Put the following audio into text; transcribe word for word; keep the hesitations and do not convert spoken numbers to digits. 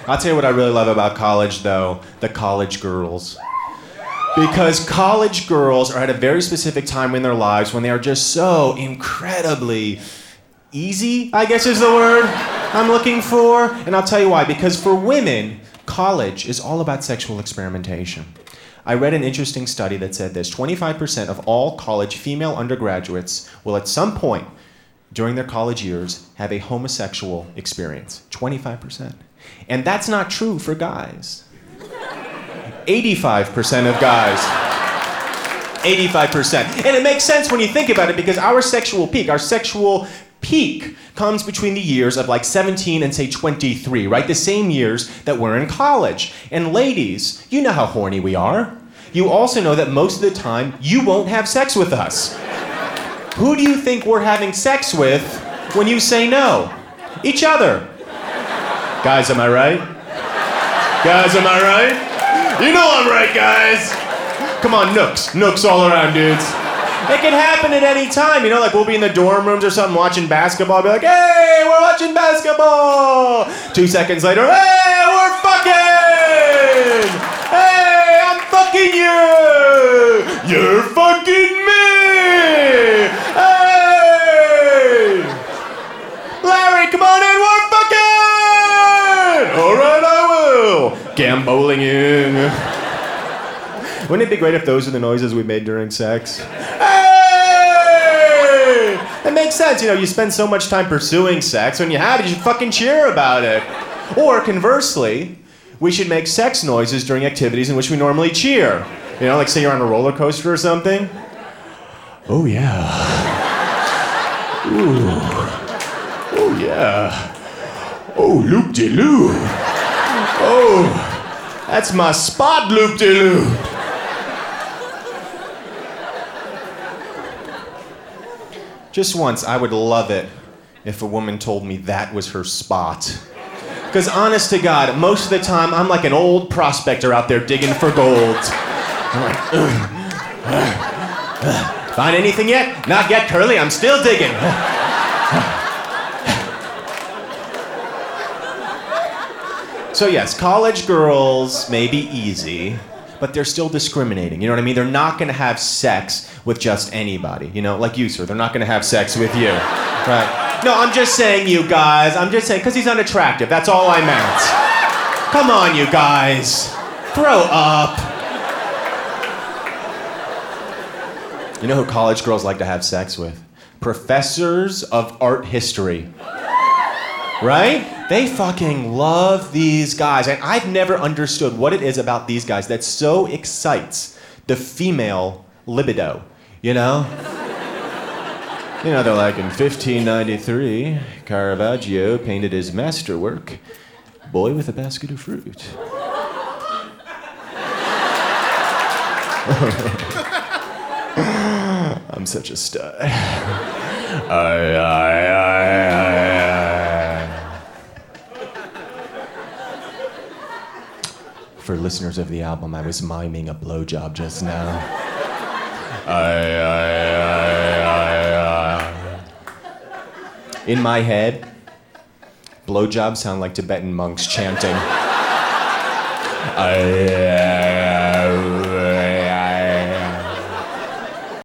I'll tell you what I really love about college, though. The college girls. Because college girls are at a very specific time in their lives when they are just so incredibly easy, I guess is the word I'm looking for. And I'll tell you why. Because for women, college is all about sexual experimentation. I read an interesting study that said this. twenty-five percent of all college female undergraduates will at some point during their college years have a homosexual experience. twenty-five percent. And that's not true for guys. eighty-five percent of guys. eighty-five percent. And it makes sense when you think about it because our sexual peak, our sexual peak comes between the years of like seventeen and say twenty-three, right? The same years that we're in college. And ladies, you know how horny we are. You also know that most of the time you won't have sex with us. Who do you think we're having sex with when you say no? Each other. Guys, am I right? Guys, am I right? You know I'm right, guys. Come on, nooks. Nooks all around, dudes. It can happen at any time. You know, like we'll be in the dorm rooms or something watching basketball. Be like, hey, we're watching basketball. Two seconds later, hey, we're fucking. Hey, I'm fucking you. You're fucking me. Hey. Larry, come on in, we're fucking. All right, I will. Gamboling in. Wouldn't it be great if those are the noises we made during sex? Hey! It makes sense, you know, you spend so much time pursuing sex. When you have it, you should fucking cheer about it. Or conversely, we should make sex noises during activities in which we normally cheer. You know, like say you're on a roller coaster or something. Oh yeah. Ooh. Oh yeah. Oh, loop-de-loop. Oh, that's my spot, loop-de-loop. Just once, I would love it if a woman told me that was her spot. Because honest to God, most of the time, I'm like an old prospector out there digging for gold. I'm like, ugh, ugh, ugh. Find anything yet? Not yet, Curly, I'm still digging. So yes, college girls may be easy, but they're still discriminating. You know what I mean? They're not going to have sex with just anybody. You know, like you, sir. They're not going to have sex with you. Right? No, I'm just saying, you guys. I'm just saying, because he's unattractive. That's all I meant. Come on, you guys. Grow up. You know who college girls like to have sex with? Professors of art history. Right? They fucking love these guys. And I've never understood what it is about these guys that so excites the female libido, you know? You know, they're like, in fifteen ninety-three, Caravaggio painted his masterwork, Boy with a Basket of Fruit. I'm such a stud. I, I, I, I, For listeners of the album, I was miming a blowjob just now. I, I, I, I, I. In my head, blowjobs sound like Tibetan monks chanting. I,